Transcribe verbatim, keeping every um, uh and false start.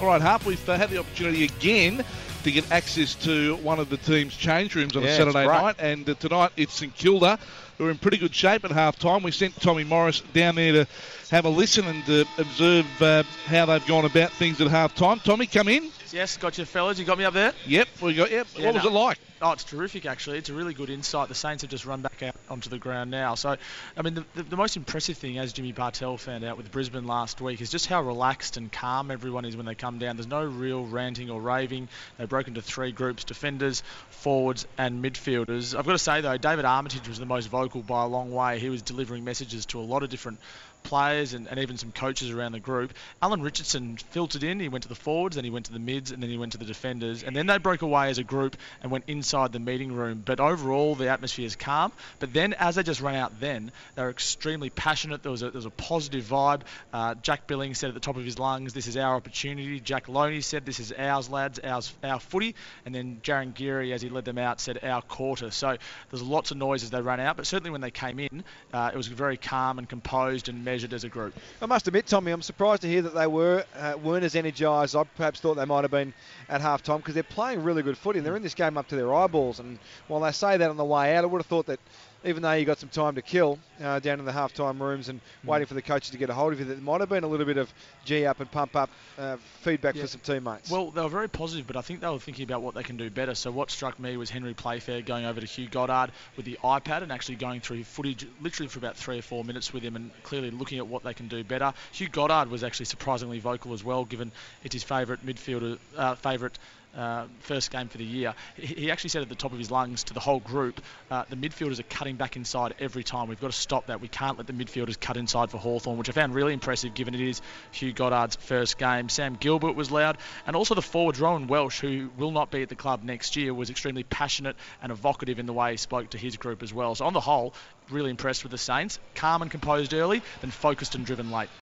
All right, Harp, we've uh, had the opportunity again to get access to one of the team's change rooms on Yeah, a it's Saturday great. night, and uh, tonight it's St Kilda, who are in pretty good shape at half-time. We sent Tommy Morris down there to have a listen and uh, observe uh, how they've gone about things at half-time. Tommy, come in. Yes, got you fellas. You got me up there? Yep, we got. Yep. Yeah, what was no. it like? Oh, it's terrific, actually. It's a really good insight. The Saints have just run back out onto the ground now. So, I mean, the, the, the most impressive thing, as Jimmy Bartell found out with Brisbane last week, is just how relaxed and calm everyone is when they come down. There's no real ranting or raving. They broke into three groups: defenders, forwards, and midfielders. I've got to say, though, David Armitage was the most vocal by a long way. He was delivering messages to a lot of different players and, and even some coaches around the group. Alan Richardson filtered in. He went to the forwards, then he went to the mids, and then he went to the defenders. And then they broke away as a group and went inside the meeting room. But overall, the atmosphere is calm. But then, as they just ran out then, they were extremely passionate. There was a, there was a positive vibe. Uh, Jack Billings said at the top of his lungs, "This is our opportunity." Jack Loney said, "This is ours, lads, ours, our footy." And then Jaron Geary, as he led them out, said, "Our quarter." So there's lots of noise as they ran out. But certainly when they came in, uh, it was very calm and composed and measured as a group. I must admit, Tommy, I'm surprised to hear that they were, uh, weren't as energised. I perhaps thought they might have been at half-time, because they're playing really good footy and they're in this game up to their eyeballs. And while they say that on the way out, I would have thought that even though you got some time to kill uh, down in the half-time rooms and mm. waiting for the coaches to get a hold of you, there might have been a little bit of G-up and pump-up uh, feedback yeah. for some teammates. Well, they were very positive, but I think they were thinking about what they can do better. So what struck me was Henry Playfair going over to Hugh Goddard with the iPad and actually going through footage literally for about three or four minutes with him and clearly looking at what they can do better. Hugh Goddard was actually surprisingly vocal as well, given it's his favourite midfielder, uh, favourite Uh, first game for the year. He, he actually said at the top of his lungs to the whole group, uh, the midfielders are cutting back inside every time. We've got to stop that. We can't let the midfielders cut inside for Hawthorn, which I found really impressive given it is Hugh Goddard's first game. Sam Gilbert was loud, and also the forwards, Rowan Welsh, who will not be at the club next year, was extremely passionate and evocative in the way he spoke to his group as well. So on the whole, really impressed with the Saints. Calm and composed early, then focused and driven late.